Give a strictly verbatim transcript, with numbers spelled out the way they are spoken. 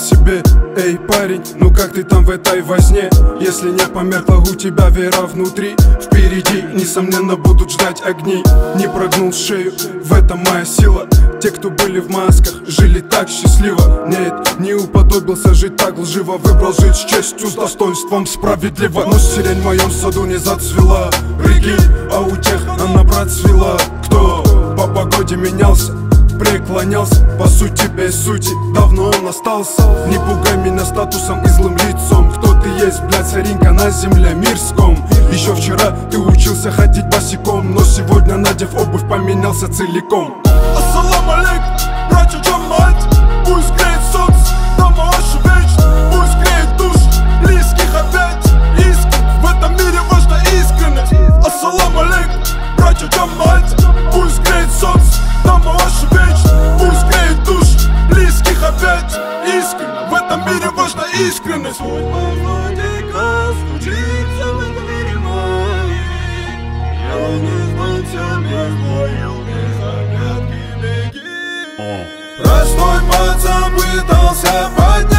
себе: эй, парень, ну как ты там в этой возне? Если не померкла у тебя вера внутри, впереди, несомненно, будут ждать огни. Не прогнул шею, в этом моя сила. Те, кто были в масках, жили так счастливо. Нет, не уподобился жить так лживо. Выбрал жить с честью, с достоинством, справедливо. Но сирень в моем саду не зацвела, прикинь, а у тех она, брат, свела. Кто по погоде менялся, преклонялся, по сути без сути, давно он остался. Не пугай меня статусом и злым лицом. Кто ты есть, блядь, царинка на земле мирском? Еще вчера ты учился ходить босиком, но сегодня, надев обувь, поменялся целиком. Ассалам алейк, братья Джамаат. Пусть греет солнце, дома ваши вечны. Пусть греет душ близких опять. Искренность, в этом мире важна искренность. Ассалам алейк, братья Джамаат. Пусть греет солнце, дома ваши вечны. Пусть греет душ близких опять. Искренность, в этом мире важна искренность. Простой пацан пытался поднять